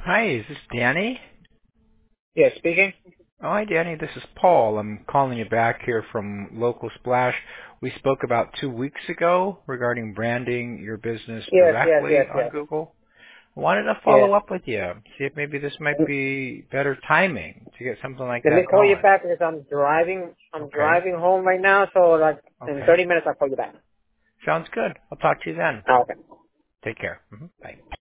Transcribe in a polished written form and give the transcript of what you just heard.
Hi, is this Danny? Yeah, speaking. Oh, hi, Danny. This is Paul. I'm calling you back here from Local Splash. We spoke about 2 weeks ago regarding branding your business Yes, yes, directly yes, on yes. Google. I wanted to Yes. follow up with you, see if maybe this might be better timing to get something like Let me that call you going. back because I'm driving. I'm Okay. driving home right now, so like in Okay. 30 minutes I'll call you back. Sounds good. I'll talk to you then. Oh, okay. Take care. Bye.